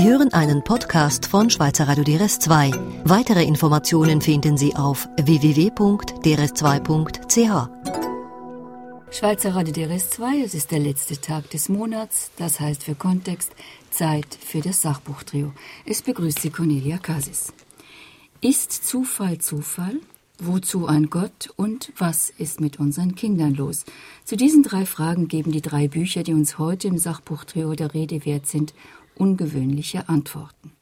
Sie hören einen Podcast von Schweizer Radio DRS2. Weitere Informationen finden Sie auf www.drs2.ch. Schweizer Radio DRS2, es ist der letzte Tag des Monats, das heißt für Kontext Zeit für das Sachbuchtrio. Es begrüßt Sie Cornelia Casis. Ist Zufall Zufall? Wozu ein Gott und was ist mit unseren Kindern los? Zu diesen 3 Fragen geben die 3 Bücher, die uns heute im Sachbuchtrio der Rede wert sind, ungewöhnliche Antworten.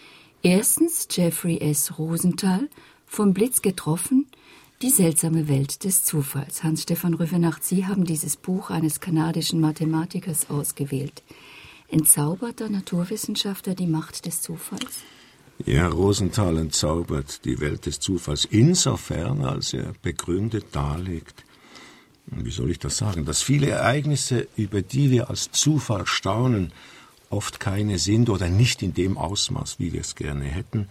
Erstens Jeffrey S. Rosenthal, vom Blitz getroffen, die seltsame Welt des Zufalls. Hans-Stefan Rüfenacht, Sie haben dieses Buch eines kanadischen Mathematikers ausgewählt. Entzaubert der Naturwissenschaftler die Macht des Zufalls? Ja, Rosenthal entzaubert die Welt des Zufalls insofern, als er begründet darlegt, wie soll ich das sagen, dass viele Ereignisse, über die wir als Zufall staunen, oft keine sind oder nicht in dem Ausmaß, wie wir es gerne hätten.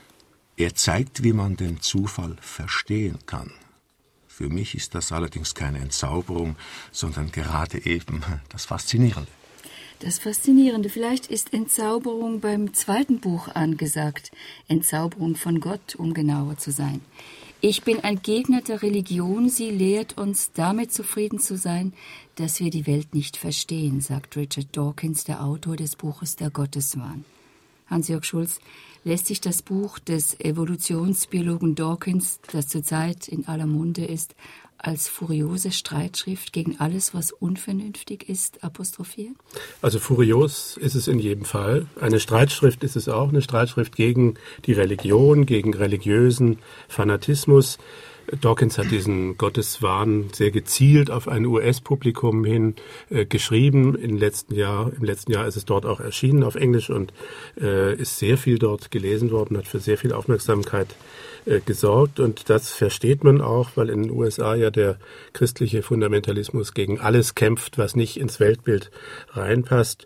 Er zeigt, wie man den Zufall verstehen kann. Für mich ist das allerdings keine Entzauberung, sondern gerade eben das Faszinierende. Das Faszinierende, vielleicht ist Entzauberung beim 2. Buch angesagt. Entzauberung von Gott, um genauer zu sein. Ich bin ein Gegner der Religion. Sie lehrt uns, damit zufrieden zu sein, dass wir die Welt nicht verstehen, sagt Richard Dawkins, der Autor des Buches Der Gotteswahn. Hans-Jörg Schulz, lässt sich das Buch des Evolutionsbiologen Dawkins, das zurzeit in aller Munde ist, als furiose Streitschrift gegen alles, was unvernünftig ist, apostrophieren? Also furios ist es in jedem Fall. Eine Streitschrift ist es auch, eine Streitschrift gegen die Religion, gegen religiösen Fanatismus. Dawkins hat diesen Gotteswahn sehr gezielt auf ein US-Publikum hin geschrieben. Im letzten Jahr ist es dort auch erschienen auf Englisch und ist sehr viel dort gelesen worden, hat für sehr viel Aufmerksamkeit gesorgt. Und das versteht man auch, weil in den USA ja der christliche Fundamentalismus gegen alles kämpft, was nicht ins Weltbild reinpasst.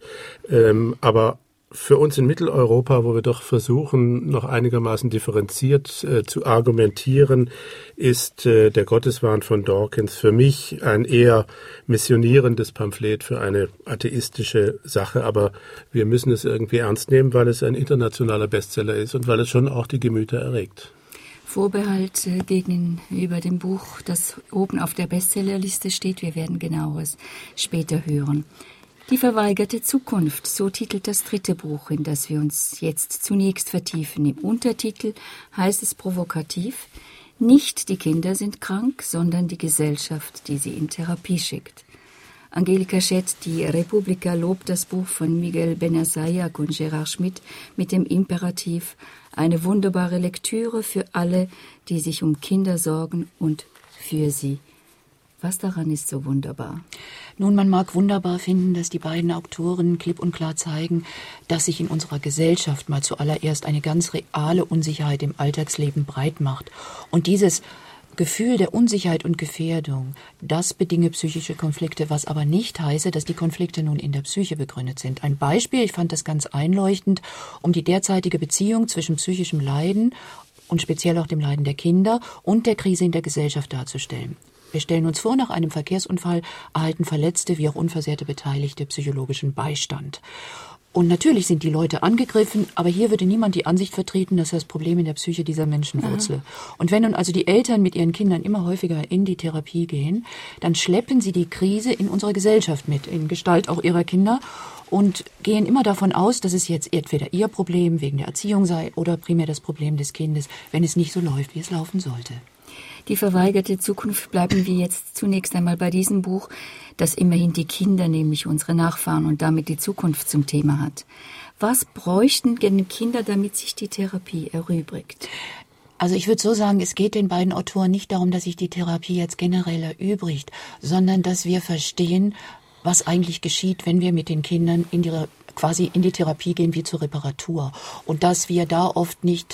Aber für uns in Mitteleuropa, wo wir doch versuchen, noch einigermaßen differenziert zu argumentieren, ist der Gotteswahn von Dawkins für mich ein eher missionierendes Pamphlet für eine atheistische Sache. Aber wir müssen es irgendwie ernst nehmen, weil es ein internationaler Bestseller ist und weil es schon auch die Gemüter erregt. Vorbehalt gegenüber dem Buch, das oben auf der Bestsellerliste steht. Wir werden Genaueres später hören. Die verweigerte Zukunft, so titelt das 3. Buch, in das wir uns jetzt zunächst vertiefen. Im Untertitel heißt es provokativ: Nicht die Kinder sind krank, sondern die Gesellschaft, die sie in Therapie schickt. Angelika Schett, die Republika, lobt das Buch von Miguel Benasayak und Gerard Schmidt mit dem Imperativ: Eine wunderbare Lektüre für alle, die sich um Kinder sorgen und für sie. Was daran ist so wunderbar? Nun, man mag wunderbar finden, dass die beiden Autoren klipp und klar zeigen, dass sich in unserer Gesellschaft mal zuallererst eine ganz reale Unsicherheit im Alltagsleben breit macht. Und dieses Gefühl der Unsicherheit und Gefährdung, das bedinge psychische Konflikte, was aber nicht heiße, dass die Konflikte nun in der Psyche begründet sind. Ein Beispiel, ich fand das ganz einleuchtend, um die derzeitige Beziehung zwischen psychischem Leiden und speziell auch dem Leiden der Kinder und der Krise in der Gesellschaft darzustellen. Wir stellen uns vor, nach einem Verkehrsunfall erhalten Verletzte wie auch unversehrte Beteiligte psychologischen Beistand. Und natürlich sind die Leute angegriffen, aber hier würde niemand die Ansicht vertreten, dass das Problem in der Psyche dieser Menschen wurzle. Und wenn nun also die Eltern mit ihren Kindern immer häufiger in die Therapie gehen, dann schleppen sie die Krise in unserer Gesellschaft mit, in Gestalt auch ihrer Kinder, und gehen immer davon aus, dass es jetzt entweder ihr Problem wegen der Erziehung sei oder primär das Problem des Kindes, wenn es nicht so läuft, wie es laufen sollte. Die verweigerte Zukunft, bleiben wir jetzt zunächst einmal bei diesem Buch, das immerhin die Kinder, nämlich unsere Nachfahren und damit die Zukunft zum Thema hat. Was bräuchten denn Kinder, damit sich die Therapie erübrigt? Also ich würde so sagen, es geht den beiden Autoren nicht darum, dass sich die Therapie jetzt generell erübrigt, sondern dass wir verstehen, was eigentlich geschieht, wenn wir mit den Kindern quasi in die Therapie gehen wie zur Reparatur. Und dass wir da oft nicht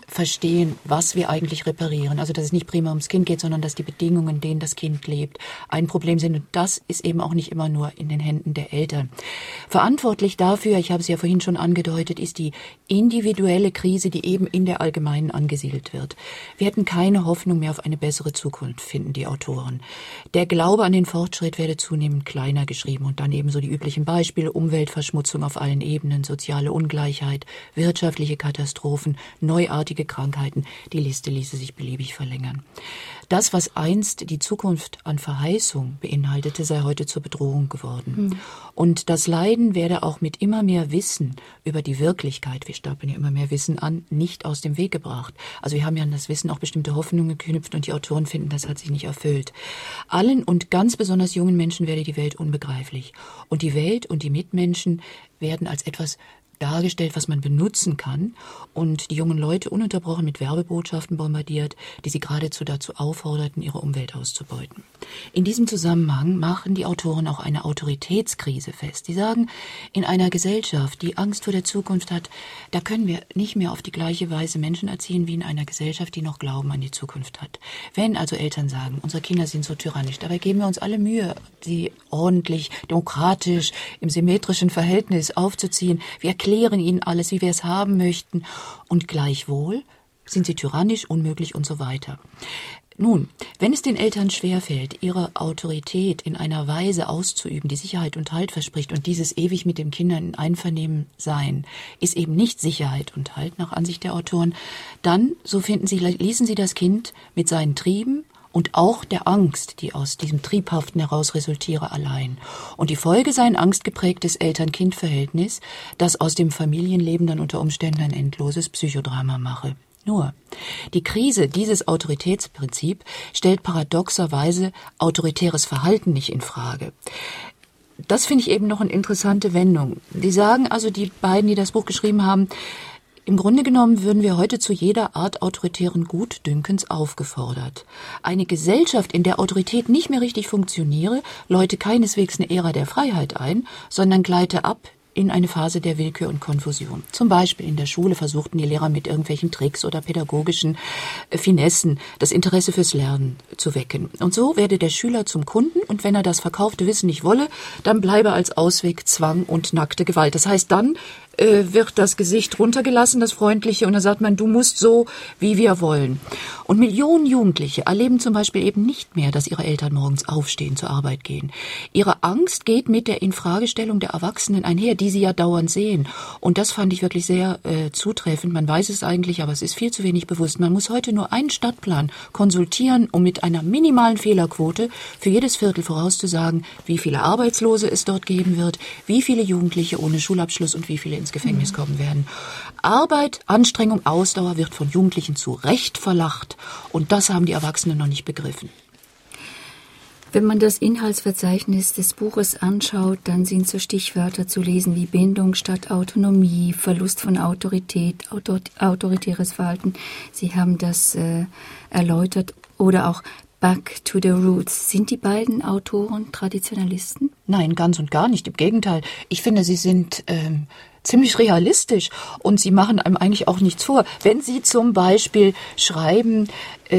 verstehen, was wir eigentlich reparieren. Also dass es nicht primär ums Kind geht, sondern dass die Bedingungen, in denen das Kind lebt, ein Problem sind. Und das ist eben auch nicht immer nur in den Händen der Eltern. Verantwortlich dafür, ich habe es ja vorhin schon angedeutet, ist die individuelle Krise, die eben in der Allgemeinen angesiedelt wird. Wir hätten keine Hoffnung mehr auf eine bessere Zukunft, finden die Autoren. Der Glaube an den Fortschritt werde zunehmend kleiner geschrieben und dann eben so die üblichen Beispiele: Umweltverschmutzung auf allen Ebenen, soziale Ungleichheit, wirtschaftliche Katastrophen, neuartige Krankheiten. Die Liste ließe sich beliebig verlängern. Das, was einst die Zukunft an Verheißung beinhaltete, sei heute zur Bedrohung geworden. Und das Leiden werde auch mit immer mehr Wissen über die Wirklichkeit, wir stapeln ja immer mehr Wissen an, nicht aus dem Weg gebracht. Also wir haben ja an das Wissen auch bestimmte Hoffnungen geknüpft und die Autoren finden, das hat sich nicht erfüllt. Allen und ganz besonders jungen Menschen werde die Welt unbegreiflich. Und die Welt und die Mitmenschen werden als etwas dargestellt, was man benutzen kann, und die jungen Leute ununterbrochen mit Werbebotschaften bombardiert, die sie geradezu dazu aufforderten, ihre Umwelt auszubeuten. In diesem Zusammenhang machen die Autoren auch eine Autoritätskrise fest. Sie sagen, in einer Gesellschaft, die Angst vor der Zukunft hat, da können wir nicht mehr auf die gleiche Weise Menschen erziehen wie in einer Gesellschaft, die noch Glauben an die Zukunft hat. Wenn also Eltern sagen, unsere Kinder sind so tyrannisch, dabei geben wir uns alle Mühe, sie ordentlich, demokratisch, im symmetrischen Verhältnis aufzuziehen. Wir erklären ihnen alles, wie wir es haben möchten, und gleichwohl sind sie tyrannisch, unmöglich und so weiter. Nun, wenn es den Eltern schwerfällt, ihre Autorität in einer Weise auszuüben, die Sicherheit und Halt verspricht, und dieses ewig mit den Kindern in Einvernehmen sein, ist eben nicht Sicherheit und Halt nach Ansicht der Autoren, dann, so finden sie, ließen sie das Kind mit seinen Trieben und auch der Angst, die aus diesem Triebhaften heraus resultiere, allein. Und die Folge sei ein angstgeprägtes Eltern-Kind-Verhältnis, das aus dem Familienleben dann unter Umständen ein endloses Psychodrama mache. Nur, die Krise dieses Autoritätsprinzip stellt paradoxerweise autoritäres Verhalten nicht in Frage. Das finde ich eben noch eine interessante Wendung. Die sagen also, die beiden, die das Buch geschrieben haben, im Grunde genommen würden wir heute zu jeder Art autoritären Gutdünkens aufgefordert. Eine Gesellschaft, in der Autorität nicht mehr richtig funktioniere, läute keineswegs eine Ära der Freiheit ein, sondern gleite ab in eine Phase der Willkür und Konfusion. Zum Beispiel in der Schule versuchten die Lehrer mit irgendwelchen Tricks oder pädagogischen Finessen das Interesse fürs Lernen zu wecken. Und so werde der Schüler zum Kunden, und wenn er das verkaufte Wissen nicht wolle, dann bleibe als Ausweg Zwang und nackte Gewalt. Das heißt, dann wird das Gesicht runtergelassen, das Freundliche, und dann sagt man, du musst so, wie wir wollen. Und Millionen Jugendliche erleben zum Beispiel eben nicht mehr, dass ihre Eltern morgens aufstehen, zur Arbeit gehen. Ihre Angst geht mit der Infragestellung der Erwachsenen einher, die sie ja dauernd sehen. Und das fand ich wirklich sehr zutreffend. Man weiß es eigentlich, aber es ist viel zu wenig bewusst. Man muss heute nur einen Stadtplan konsultieren, um mit einer minimalen Fehlerquote für jedes Viertel vorauszusagen, wie viele Arbeitslose es dort geben wird, wie viele Jugendliche ohne Schulabschluss und wie viele ins Gefängnis kommen werden. Arbeit, Anstrengung, Ausdauer wird von Jugendlichen zu Recht verlacht. Und das haben die Erwachsenen noch nicht begriffen. Wenn man das Inhaltsverzeichnis des Buches anschaut, dann sind so Stichwörter zu lesen wie Bindung statt Autonomie, Verlust von Autorität, autoritäres Verhalten. Sie haben das erläutert. Oder auch Back to the Roots. Sind die beiden Autoren Traditionalisten? Nein, ganz und gar nicht. Im Gegenteil. Ich finde, sie sind ziemlich realistisch und sie machen einem eigentlich auch nichts vor. Wenn sie zum Beispiel schreiben,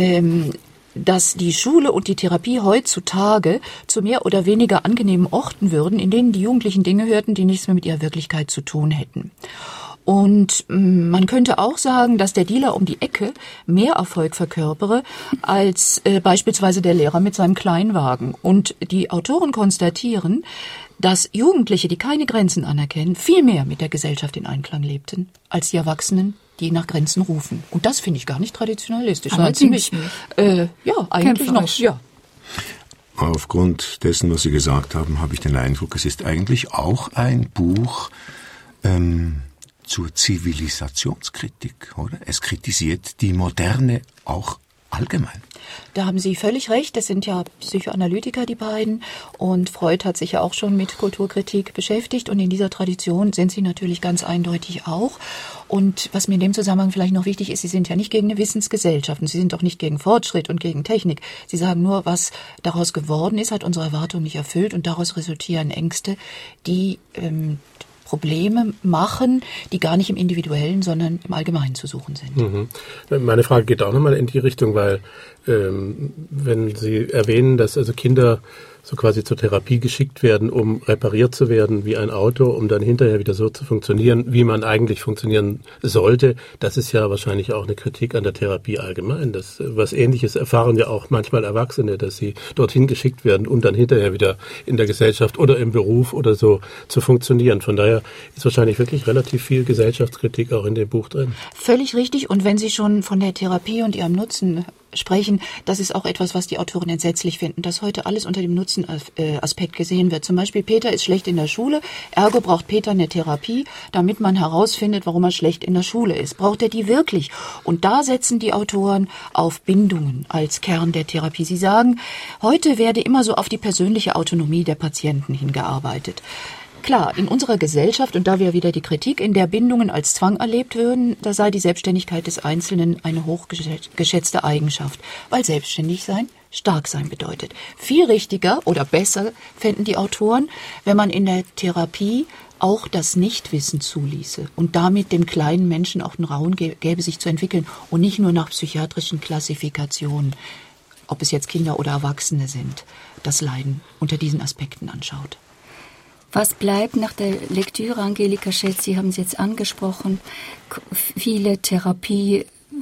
dass die Schule und die Therapie heutzutage zu mehr oder weniger angenehmen Orten würden, in denen die Jugendlichen Dinge hörten, die nichts mehr mit ihrer Wirklichkeit zu tun hätten. Und man könnte auch sagen, dass der Dealer um die Ecke mehr Erfolg verkörpere als beispielsweise der Lehrer mit seinem Kleinwagen. Und die Autoren konstatieren, dass Jugendliche, die keine Grenzen anerkennen, viel mehr mit der Gesellschaft in Einklang lebten, als die Erwachsenen, die nach Grenzen rufen. Und das finde ich gar nicht traditionalistisch. Aber ziemlich, eigentlich noch, ja. Aufgrund dessen, was Sie gesagt haben, habe ich den Eindruck, es ist eigentlich auch ein Buch zur Zivilisationskritik, oder? Es kritisiert die Moderne auch allgemein. Da haben Sie völlig recht. Das sind ja Psychoanalytiker, die beiden. Und Freud hat sich ja auch schon mit Kulturkritik beschäftigt. Und in dieser Tradition sind sie natürlich ganz eindeutig auch. Und was mir in dem Zusammenhang vielleicht noch wichtig ist, sie sind ja nicht gegen eine Wissensgesellschaft. Und sie sind auch nicht gegen Fortschritt und gegen Technik. Sie sagen nur, was daraus geworden ist, hat unsere Erwartungen nicht erfüllt. Und daraus resultieren Ängste, die Probleme machen, die gar nicht im Individuellen, sondern im Allgemeinen zu suchen sind. Mhm. Meine Frage geht auch nochmal in die Richtung, weil wenn Sie erwähnen, dass also Kinder so quasi zur Therapie geschickt werden, um repariert zu werden wie ein Auto, um dann hinterher wieder so zu funktionieren, wie man eigentlich funktionieren sollte. Das ist ja wahrscheinlich auch eine Kritik an der Therapie allgemein. Was Ähnliches erfahren ja auch manchmal Erwachsene, dass sie dorthin geschickt werden, um dann hinterher wieder in der Gesellschaft oder im Beruf oder so zu funktionieren. Von daher ist wahrscheinlich wirklich relativ viel Gesellschaftskritik auch in dem Buch drin. Völlig richtig. Und wenn Sie schon von der Therapie und ihrem Nutzen sprechen, das ist auch etwas, was die Autoren entsetzlich finden, dass heute alles unter dem Nutzenaspekt gesehen wird. Zum Beispiel, Peter ist schlecht in der Schule, ergo braucht Peter eine Therapie, damit man herausfindet, warum er schlecht in der Schule ist. Braucht er die wirklich? Und da setzen die Autoren auf Bindungen als Kern der Therapie. Sie sagen, heute werde immer so auf die persönliche Autonomie der Patienten hingearbeitet. Klar, in unserer Gesellschaft, und da wir wieder die Kritik, in der Bindungen als Zwang erlebt würden, da sei die Selbstständigkeit des Einzelnen eine hochgeschätzte Eigenschaft, weil selbstständig sein stark sein bedeutet. Viel richtiger oder besser fänden die Autoren, wenn man in der Therapie auch das Nichtwissen zuließe und damit dem kleinen Menschen auch einen Raum gäbe, sich zu entwickeln und nicht nur nach psychiatrischen Klassifikationen, ob es jetzt Kinder oder Erwachsene sind, das Leiden unter diesen Aspekten anschaut. Was bleibt nach der Lektüre, Angelika Schätz, Sie haben es jetzt angesprochen, viele Therapie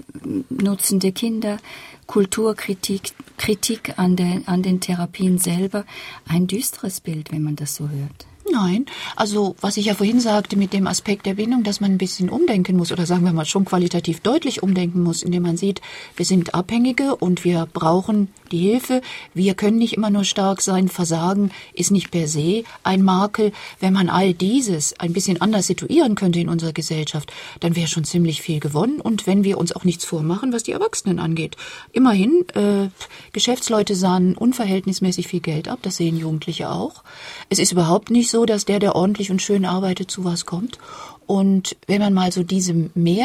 nutzende Kinder, Kulturkritik, Kritik an den Therapien selber. Ein düsteres Bild, wenn man das so hört. Nein, also was ich ja vorhin sagte mit dem Aspekt der Bindung, dass man ein bisschen umdenken muss oder sagen wir mal schon qualitativ deutlich umdenken muss, indem man sieht, wir sind Abhängige und wir brauchen die Hilfe. Wir können nicht immer nur stark sein. Versagen ist nicht per se ein Makel. Wenn man all dieses ein bisschen anders situieren könnte in unserer Gesellschaft, dann wäre schon ziemlich viel gewonnen. Und wenn wir uns auch nichts vormachen, was die Erwachsenen angeht. Immerhin, Geschäftsleute sahnen unverhältnismäßig viel Geld ab. Das sehen Jugendliche auch. Es ist überhaupt nicht so, dass der ordentlich und schön arbeitet, zu was kommt. Und wenn man mal so diese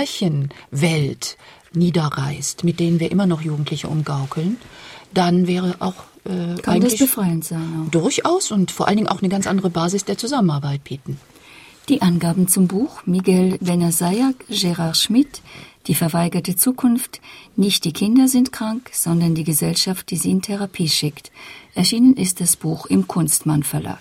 Märchenwelt niederreißt, mit denen wir immer noch Jugendliche umgaukeln, dann wäre auch kann das befreiend sein. Auch. Durchaus und vor allen Dingen auch eine ganz andere Basis der Zusammenarbeit bieten. Die Angaben zum Buch: Miguel Benazayac, Gerard Schmidt, Die verweigerte Zukunft. Nicht die Kinder sind krank, sondern die Gesellschaft, die sie in Therapie schickt. Erschienen ist das Buch im Kunstmann Verlag.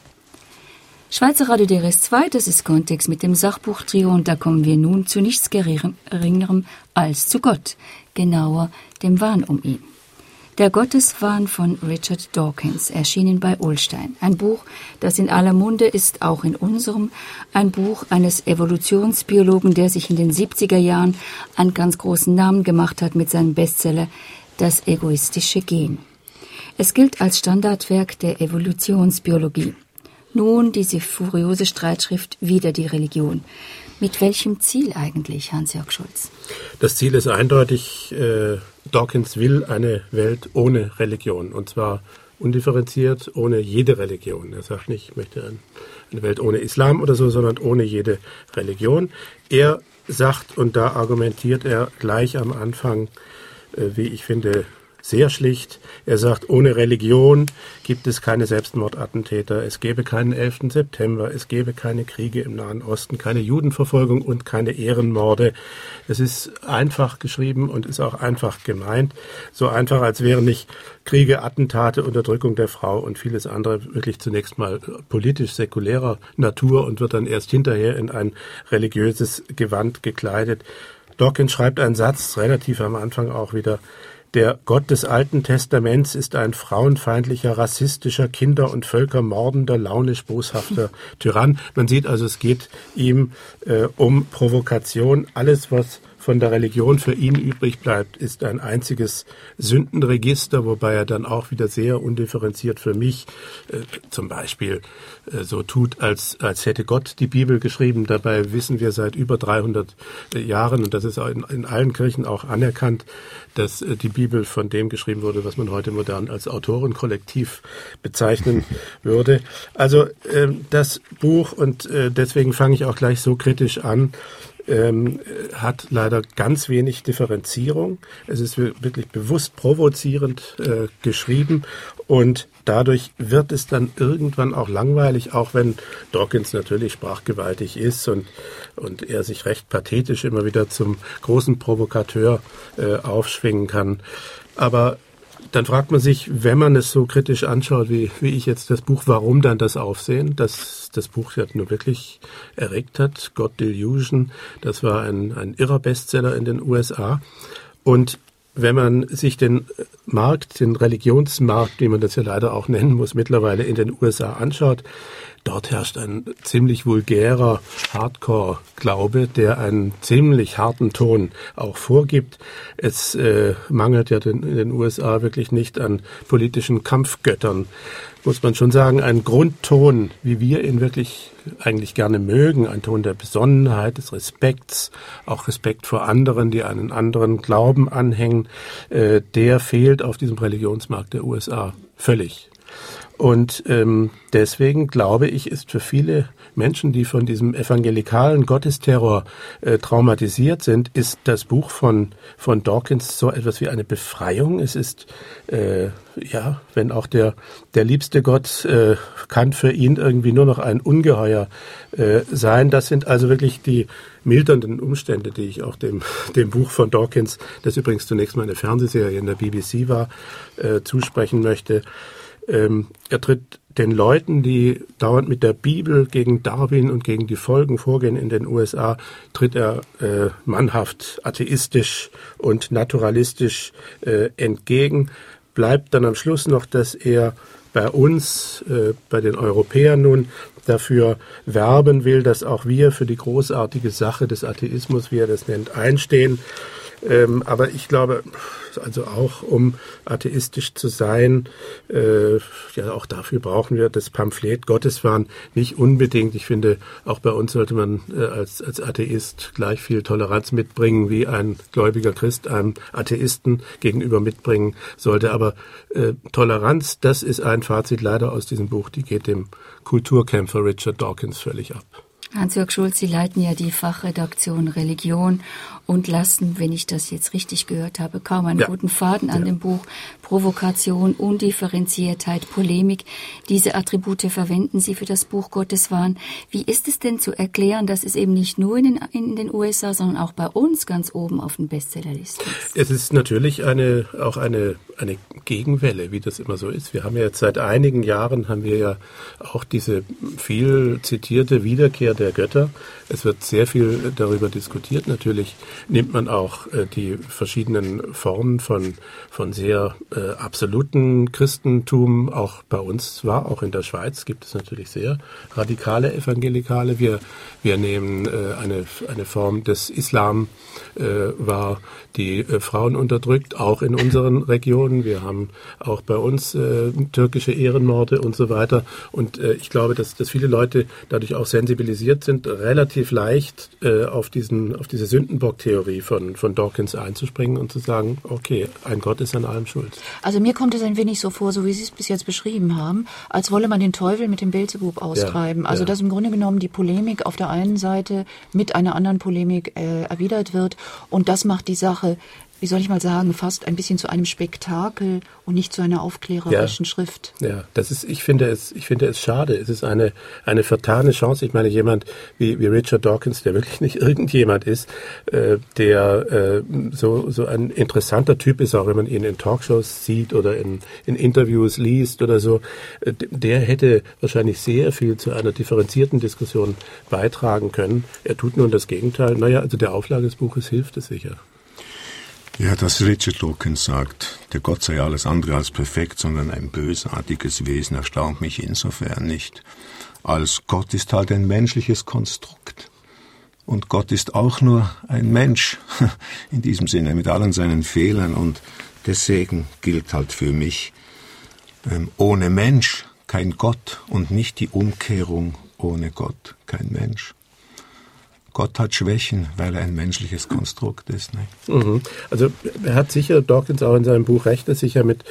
Schweizer Radio DRS 2, das ist Kontext mit dem Sachbuchtrio, und da kommen wir nun zu nichts Geringerem als zu Gott, genauer dem Wahn um ihn. Der Gotteswahn von Richard Dawkins, erschienen bei Ullstein. Ein Buch, das in aller Munde ist, auch in unserem. Ein Buch eines Evolutionsbiologen, der sich in den 70er Jahren einen ganz großen Namen gemacht hat mit seinem Bestseller Das egoistische Gen. Es gilt als Standardwerk der Evolutionsbiologie. Nun diese furiose Streitschrift Wider die Religion. Mit welchem Ziel eigentlich, Hans-Jörg Schulz? Das Ziel ist eindeutig, Dawkins will eine Welt ohne Religion. Und zwar undifferenziert, ohne jede Religion. Er sagt nicht, ich möchte eine Welt ohne Islam oder so, sondern ohne jede Religion. Er sagt, und da argumentiert er gleich am Anfang, wie ich finde, sehr schlicht. Er sagt, ohne Religion gibt es keine Selbstmordattentäter, es gäbe keinen 11. September, es gäbe keine Kriege im Nahen Osten, keine Judenverfolgung und keine Ehrenmorde. Es ist einfach geschrieben und ist auch einfach gemeint. So einfach, als wären nicht Kriege, Attentate, Unterdrückung der Frau und vieles andere wirklich zunächst mal politisch säkulärer Natur und wird dann erst hinterher in ein religiöses Gewand gekleidet. Dawkins schreibt einen Satz, relativ am Anfang auch wieder: Der Gott des Alten Testaments ist ein frauenfeindlicher, rassistischer, Kinder- und Völker mordender, launisch boshafter Tyrann. Man sieht also, es geht ihm um Provokation. Alles, was von der Religion für ihn übrig bleibt, ist ein einziges Sündenregister, wobei er dann auch wieder sehr undifferenziert für mich zum Beispiel so tut, als hätte Gott die Bibel geschrieben. Dabei wissen wir seit über 300 Jahren, und das ist in allen Kirchen auch anerkannt, dass die Bibel von dem geschrieben wurde, was man heute modern als Autorenkollektiv bezeichnen würde. Also das Buch, und deswegen fange ich auch gleich so kritisch an, hat leider ganz wenig Differenzierung. Es ist wirklich bewusst provozierend geschrieben und dadurch wird es dann irgendwann auch langweilig, auch wenn Dawkins natürlich sprachgewaltig ist und er sich recht pathetisch immer wieder zum großen Provokateur aufschwingen kann. Aber dann fragt man sich, wenn man es so kritisch anschaut, wie ich jetzt das Buch, warum dann das Aufsehen, dass das Buch ja nur wirklich erregt hat. God Delusion, das war ein irrer Bestseller in den USA. Und wenn man sich den Markt, den Religionsmarkt, wie man das ja leider auch nennen muss, mittlerweile in den USA anschaut, dort herrscht ein ziemlich vulgärer Hardcore-Glaube, der einen ziemlich harten Ton auch vorgibt. Es mangelt ja in den USA wirklich nicht an politischen Kampfgöttern, muss man schon sagen. Ein Grundton, wie wir ihn wirklich eigentlich gerne mögen, ein Ton der Besonnenheit, des Respekts, auch Respekt vor anderen, die einen anderen Glauben anhängen, der fehlt auf diesem Religionsmarkt der USA völlig. Und deswegen glaube ich, ist für viele Menschen, die von diesem evangelikalen Gottesterror traumatisiert sind, ist das Buch von Dawkins so etwas wie eine Befreiung. Es ist, wenn auch der liebste Gott kann für ihn irgendwie nur noch ein Ungeheuer sein. Das sind also wirklich die mildernden Umstände, die ich auch dem Buch von Dawkins, das übrigens zunächst mal eine Fernsehserie in der BBC war, zusprechen möchte. Er tritt den Leuten, die dauernd mit der Bibel gegen Darwin und gegen die Folgen vorgehen in den USA, tritt er mannhaft atheistisch und naturalistisch entgegen. Bleibt dann am Schluss noch, dass er bei uns, bei den Europäern nun, dafür werben will, dass auch wir für die großartige Sache des Atheismus, wie er das nennt, einstehen. Aber ich glaube, also auch um atheistisch zu sein, auch dafür brauchen wir das Pamphlet Gotteswahn nicht unbedingt. Ich finde, auch bei uns sollte man als Atheist gleich viel Toleranz mitbringen, wie ein gläubiger Christ einem Atheisten gegenüber mitbringen sollte. Aber Toleranz, das ist ein Fazit leider aus diesem Buch, die geht dem Kulturkämpfer Richard Dawkins völlig ab. Hans-Jörg Schulz, Sie leiten ja die Fachredaktion Religion und lassen, wenn ich das jetzt richtig gehört habe, kaum einen guten Faden an dem Buch. Provokation, Undifferenziertheit, Polemik, diese Attribute verwenden Sie für das Buch Gotteswahn. Wie ist es denn zu erklären, dass es eben nicht nur in den USA, sondern auch bei uns ganz oben auf den Bestsellerlisten ist? Es ist natürlich auch eine Gegenwelle, wie das immer so ist. Wir haben ja jetzt seit einigen Jahren auch diese viel zitierte Wiederkehr der Götter. Es wird sehr viel darüber diskutiert. Natürlich nimmt man auch die verschiedenen Formen von sehr absoluten Christentum auch bei uns wahr. Auch in der Schweiz gibt es natürlich sehr radikale Evangelikale. Wir nehmen eine Form des Islam wahr, die Frauen unterdrückt, auch in unseren Regionen. Wir haben auch bei uns türkische Ehrenmorde und so weiter. Und ich glaube, dass viele Leute dadurch auch sensibilisiert sind, relativ leicht auf diese Sündenbock-Theorie von Dawkins einzuspringen und zu sagen, okay, ein Gott ist an allem schuld. Also mir kommt es ein wenig so vor, so wie Sie es bis jetzt beschrieben haben, als wolle man den Teufel mit dem Beelzebub austreiben. Also dass im Grunde genommen die Polemik auf der einen Seite mit einer anderen Polemik erwidert wird und das macht die Sache, wie soll ich mal sagen, fast ein bisschen zu einem Spektakel und nicht zu einer aufklärerischen Schrift. Ja, ich finde es schade. Es ist eine vertane Chance. Ich meine, jemand wie Richard Dawkins, der wirklich nicht irgendjemand ist, der so ein interessanter Typ ist, auch wenn man ihn in Talkshows sieht oder in Interviews liest oder so, der hätte wahrscheinlich sehr viel zu einer differenzierten Diskussion beitragen können. Er tut nun das Gegenteil. Also der Auflage des Buches hilft es sicher. Ja, dass Richard Dawkins sagt, der Gott sei alles andere als perfekt, sondern ein bösartiges Wesen, erstaunt mich insofern nicht. Als Gott ist halt ein menschliches Konstrukt. Und Gott ist auch nur ein Mensch, in diesem Sinne, mit allen seinen Fehlern. Und deswegen gilt halt für mich, ohne Mensch kein Gott und nicht die Umkehrung ohne Gott kein Mensch. Gott hat Schwächen, weil er ein menschliches Konstrukt ist. Ne? Also er hat sicher, Dawkins auch in seinem Buch recht, dass sich ja mit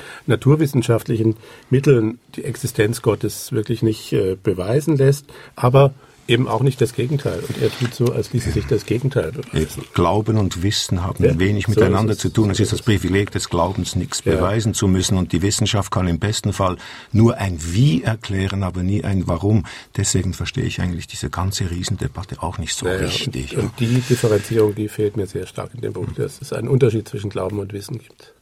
naturwissenschaftlichen Mitteln die Existenz Gottes wirklich nicht beweisen lässt. Aber eben auch nicht das Gegenteil. Und er tut so, als ließe sich das Gegenteil beweisen. Glauben und Wissen haben wenig miteinander zu tun. Es ist das Privileg des Glaubens, nichts beweisen zu müssen. Und die Wissenschaft kann im besten Fall nur ein Wie erklären, aber nie ein Warum. Deswegen verstehe ich eigentlich diese ganze Riesendebatte auch nicht so richtig. Und die Differenzierung, die fehlt mir sehr stark in dem Buch, dass es einen Unterschied zwischen Glauben und Wissen gibt.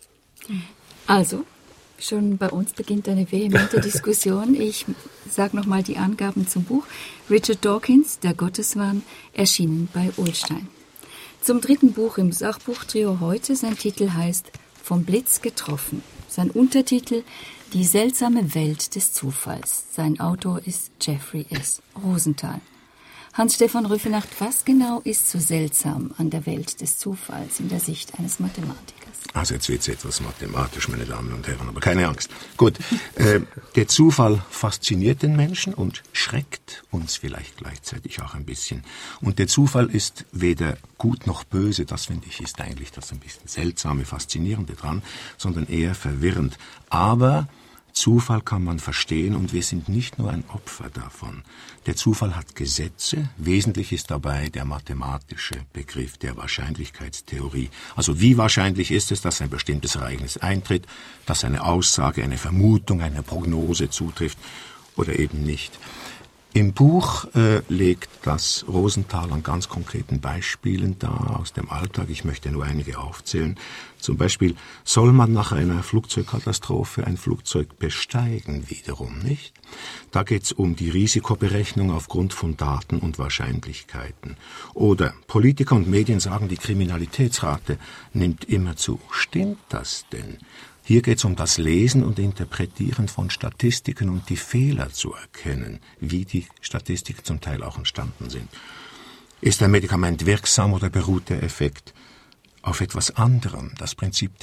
Also, schon bei uns beginnt eine vehemente Diskussion. Ich sage nochmal die Angaben zum Buch. Richard Dawkins, Der Gotteswahn, erschienen bei Ullstein. Zum 3. Buch im Sachbuchtrio heute. Sein Titel heißt Vom Blitz getroffen. Sein Untertitel Die seltsame Welt des Zufalls. Sein Autor ist Jeffrey S. Rosenthal. Hans-Stefan Rüfenacht, was genau ist so seltsam an der Welt des Zufalls in der Sicht eines Mathematikers? Also jetzt wird es etwas mathematisch, meine Damen und Herren, aber keine Angst. Gut, der Zufall fasziniert den Menschen und schreckt uns vielleicht gleichzeitig auch ein bisschen. Und der Zufall ist weder gut noch böse, das finde ich ist eigentlich das ein bisschen seltsame, faszinierende dran, sondern eher verwirrend. Aber Zufall kann man verstehen und wir sind nicht nur ein Opfer davon. Der Zufall hat Gesetze, wesentlich ist dabei der mathematische Begriff der Wahrscheinlichkeitstheorie. Also wie wahrscheinlich ist es, dass ein bestimmtes Ereignis eintritt, dass eine Aussage, eine Vermutung, eine Prognose zutrifft oder eben nicht. Im Buch legt das Rosenthal an ganz konkreten Beispielen dar aus dem Alltag. Ich möchte nur einige aufzählen. Zum Beispiel soll man nach einer Flugzeugkatastrophe ein Flugzeug besteigen, wiederum nicht. Da geht es um die Risikoberechnung aufgrund von Daten und Wahrscheinlichkeiten. Oder Politiker und Medien sagen, die Kriminalitätsrate nimmt immer zu. Stimmt das denn? Hier geht es um das Lesen und Interpretieren von Statistiken und die Fehler zu erkennen, wie die Statistiken zum Teil auch entstanden sind. Ist ein Medikament wirksam oder beruht der Effekt auf etwas anderem? Das Prinzip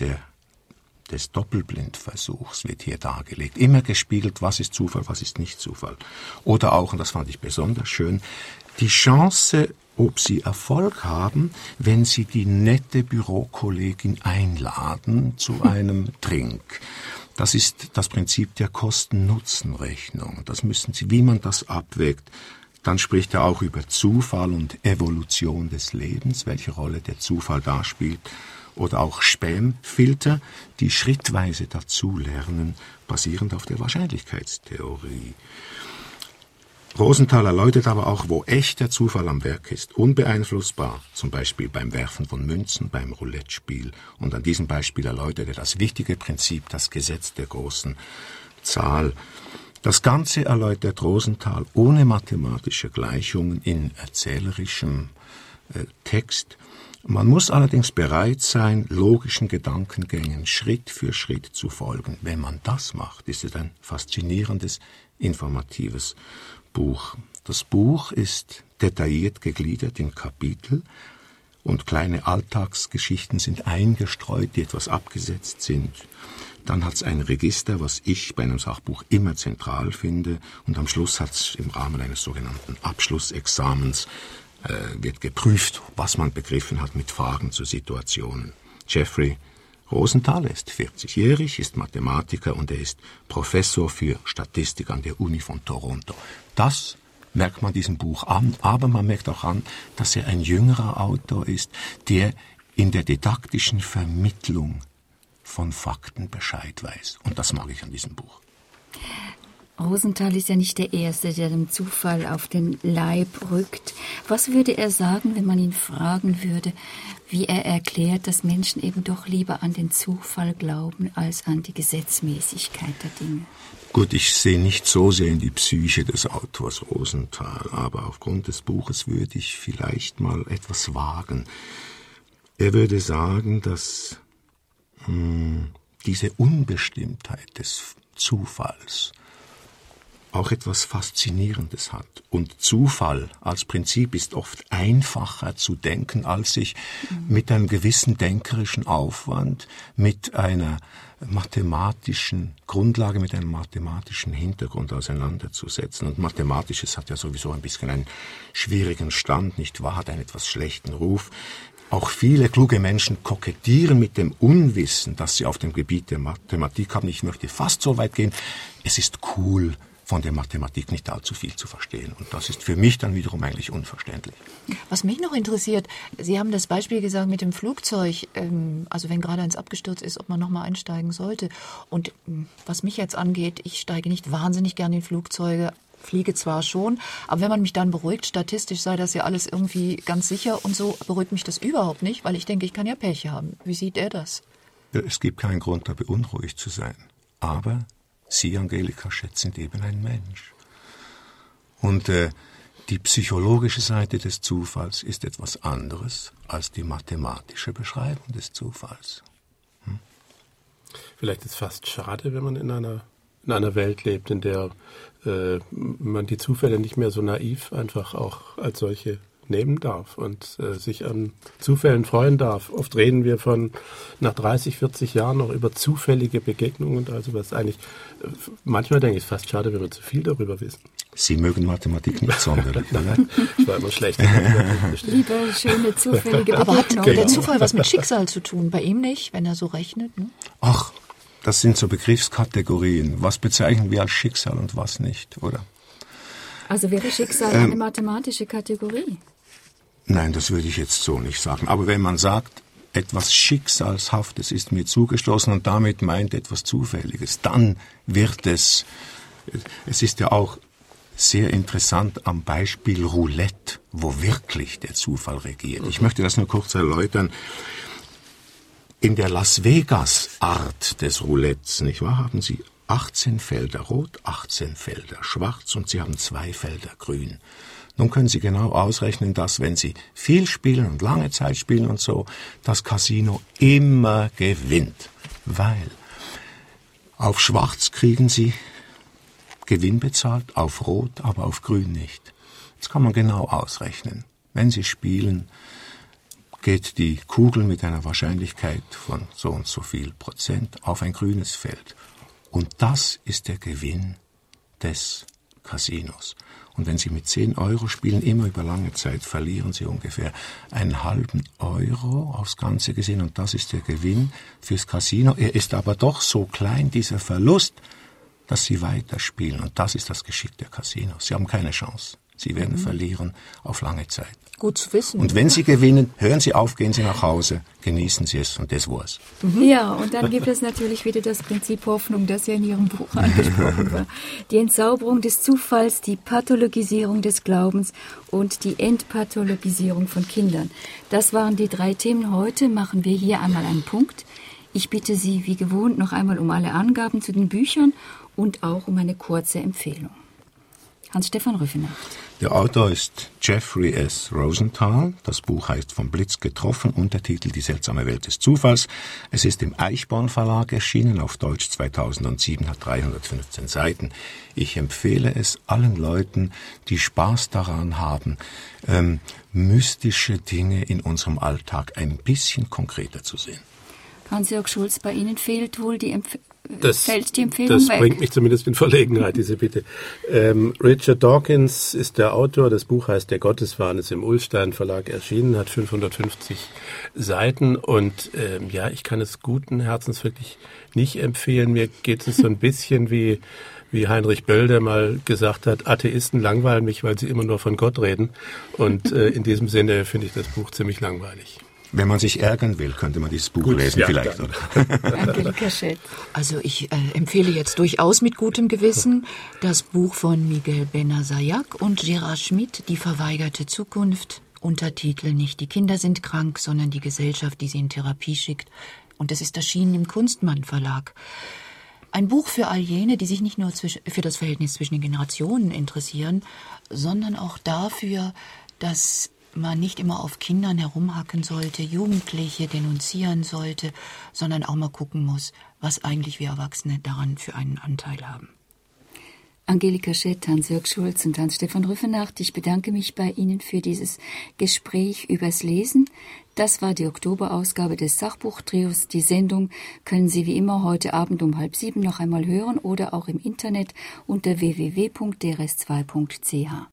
des Doppelblindversuchs wird hier dargelegt. Immer gespiegelt, was ist Zufall, was ist nicht Zufall. Oder auch, und das fand ich besonders schön, die Chance, ob Sie Erfolg haben, wenn Sie die nette Bürokollegin einladen zu einem Trink. Das ist das Prinzip der Kosten-Nutzen-Rechnung. Das müssen Sie, wie man das abwägt. Dann spricht er auch über Zufall und Evolution des Lebens, welche Rolle der Zufall da spielt. Oder auch Spamfilter, die schrittweise dazulernen, basierend auf der Wahrscheinlichkeitstheorie. Rosenthal erläutert aber auch, wo echter Zufall am Werk ist, unbeeinflussbar, zum Beispiel beim Werfen von Münzen, beim Roulette-Spiel. Und an diesem Beispiel erläutert er das wichtige Prinzip, das Gesetz der großen Zahl. Das Ganze erläutert Rosenthal ohne mathematische Gleichungen in erzählerischem Text. Man muss allerdings bereit sein, logischen Gedankengängen Schritt für Schritt zu folgen. Wenn man das macht, ist es ein faszinierendes, informatives Buch. Das Buch ist detailliert gegliedert in Kapitel und kleine Alltagsgeschichten sind eingestreut, die etwas abgesetzt sind. Dann hat es ein Register, was ich bei einem Sachbuch immer zentral finde. Und am Schluss hat es im Rahmen eines sogenannten Abschlussexamens wird geprüft, was man begriffen hat mit Fragen zu Situationen. Jeffrey Rosenthal ist 40-jährig, ist Mathematiker und er ist Professor für Statistik an der Uni von Toronto. Das merkt man diesem Buch an, aber man merkt auch an, dass er ein jüngerer Autor ist, der in der didaktischen Vermittlung von Fakten Bescheid weiß. Und das mag ich an diesem Buch. Rosenthal ist ja nicht der Erste, der dem Zufall auf den Leib rückt. Was würde er sagen, wenn man ihn fragen würde, wie er erklärt, dass Menschen eben doch lieber an den Zufall glauben, als an die Gesetzmäßigkeit der Dinge? Gut, ich sehe nicht so sehr in die Psyche des Autors Rosenthal, aber aufgrund des Buches würde ich vielleicht mal etwas wagen. Er würde sagen, dass diese Unbestimmtheit des Zufalls auch etwas Faszinierendes hat. Und Zufall als Prinzip ist oft einfacher zu denken, als sich mit einem gewissen denkerischen Aufwand, mit einer mathematischen Grundlage, mit einem mathematischen Hintergrund auseinanderzusetzen. Und Mathematisches hat ja sowieso ein bisschen einen schwierigen Stand, nicht wahr, hat einen etwas schlechten Ruf. Auch viele kluge Menschen kokettieren mit dem Unwissen, das sie auf dem Gebiet der Mathematik haben. Ich möchte fast so weit gehen, es ist cool, von der Mathematik nicht allzu viel zu verstehen. Und das ist für mich dann wiederum eigentlich unverständlich. Was mich noch interessiert, Sie haben das Beispiel gesagt mit dem Flugzeug, also wenn gerade eins abgestürzt ist, ob man nochmal einsteigen sollte. Und was mich jetzt angeht, ich steige nicht wahnsinnig gerne in Flugzeuge, fliege zwar schon, aber wenn man mich dann beruhigt, statistisch sei das ja alles irgendwie ganz sicher und so, beruhigt mich das überhaupt nicht, weil ich denke, ich kann ja Pech haben. Wie sieht er das? Es gibt keinen Grund, da beunruhigt zu sein. Aber Sie, Angelika Schett, sind eben ein Mensch. Und die psychologische Seite des Zufalls ist etwas anderes als die mathematische Beschreibung des Zufalls. Vielleicht ist es fast schade, wenn man in einer Welt lebt, in der man die Zufälle nicht mehr so naiv einfach auch als solche nehmen darf und sich an Zufällen freuen darf. Oft reden wir nach 30, 40 Jahren noch über zufällige Begegnungen und also was eigentlich, manchmal denke ich, ist fast schade, wenn wir zu viel darüber wissen. Sie mögen Mathematik nicht sonderlich, oder? Ich war immer schlecht. Lieber schöne zufällige Begegnung. Aber hat der Zufall was mit Schicksal zu tun? Bei ihm nicht, wenn er so rechnet? Ne? Ach, das sind so Begriffskategorien. Was bezeichnen wir als Schicksal und was nicht, oder? Also wäre Schicksal eine mathematische Kategorie? Nein, das würde ich jetzt so nicht sagen. Aber wenn man sagt, etwas Schicksalshaftes ist mir zugestoßen und damit meint etwas Zufälliges, dann wird es ist ja auch sehr interessant am Beispiel Roulette, wo wirklich der Zufall regiert. Ich möchte das nur kurz erläutern. In der Las Vegas-Art des Roulettes, nicht wahr, haben Sie 18 Felder rot, 18 Felder schwarz und Sie haben 2 Felder grün. Nun können Sie genau ausrechnen, dass, wenn Sie viel spielen und lange Zeit spielen und so, das Casino immer gewinnt. Weil auf Schwarz kriegen Sie Gewinn bezahlt, auf Rot, aber auf Grün nicht. Das kann man genau ausrechnen. Wenn Sie spielen, geht die Kugel mit einer Wahrscheinlichkeit von so und so viel Prozent auf ein grünes Feld. Und das ist der Gewinn des Casinos. Und wenn Sie mit 10 € spielen, immer über lange Zeit, verlieren Sie ungefähr einen halben Euro aufs Ganze gesehen. Und das ist der Gewinn fürs Casino. Er ist aber doch so klein, dieser Verlust, dass Sie weiterspielen. Und das ist das Geschick der Casinos. Sie haben keine Chance. Sie werden verlieren auf lange Zeit. Gut zu wissen. Und wenn Sie gewinnen, hören Sie auf, gehen Sie nach Hause, genießen Sie es und das war's. Ja, und dann gibt es natürlich wieder das Prinzip Hoffnung, das ja in Ihrem Buch angesprochen war. Die Entzauberung des Zufalls, die Pathologisierung des Glaubens und die Entpathologisierung von Kindern. Das waren die 3 Themen. Heute machen wir hier einmal einen Punkt. Ich bitte Sie, wie gewohnt, noch einmal um alle Angaben zu den Büchern und auch um eine kurze Empfehlung. Hans-Stefan Rüffenacht. Der Autor ist Jeffrey S. Rosenthal. Das Buch heißt Vom Blitz getroffen, Untertitel Die seltsame Welt des Zufalls. Es ist im Eichborn Verlag erschienen, auf Deutsch 2007, hat 315 Seiten. Ich empfehle es allen Leuten, die Spaß daran haben, mystische Dinge in unserem Alltag ein bisschen konkreter zu sehen. Hans-Jörg Schulz, bei Ihnen fehlt wohl die Empfehlung. Fällt die Empfehlung das weg? Bringt mich zumindest in Verlegenheit, diese Bitte. Richard Dawkins ist der Autor. Das Buch heißt Der Gotteswahn, ist im Ullstein Verlag erschienen, hat 550 Seiten. Und ich kann es guten Herzens wirklich nicht empfehlen. Mir geht es so ein bisschen wie Heinrich Böll, der mal gesagt hat, Atheisten langweilen mich, weil sie immer nur von Gott reden. Und in diesem Sinne finde ich das Buch ziemlich langweilig. Wenn man sich ärgern will, könnte man dieses Buch lesen, vielleicht. Oder? Angelika Schett. Also ich empfehle jetzt durchaus mit gutem Gewissen das Buch von Miguel Benazayac und Gerard Schmidt, Die verweigerte Zukunft. Untertitel nicht die Kinder sind krank, sondern die Gesellschaft, die sie in Therapie schickt. Und es ist erschienen im Kunstmann Verlag. Ein Buch für all jene, die sich nicht nur für das Verhältnis zwischen den Generationen interessieren, sondern auch dafür, dass man nicht immer auf Kindern herumhacken sollte, Jugendliche denunzieren sollte, sondern auch mal gucken muss, was eigentlich wir Erwachsene daran für einen Anteil haben. Angelika Schett, Hans-Jörg Schulz und Hans-Stefan Rüffenacht, ich bedanke mich bei Ihnen für dieses Gespräch übers Lesen. Das war die Oktoberausgabe des Sachbuchtrios. Die Sendung können Sie wie immer heute Abend um 6:30 noch einmal hören oder auch im Internet unter www.drs2.ch.